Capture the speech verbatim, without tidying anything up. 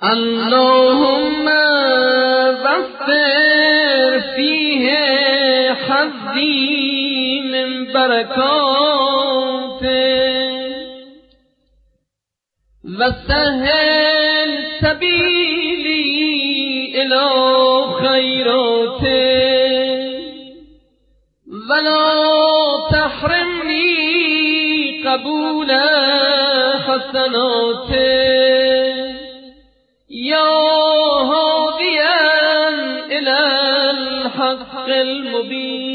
اللهم وفر فيه حظي من بركاته وسهل سبيلي إلى خيراته ولا تحرمني قبول حسناته يا هاديا إلى الحق المبين.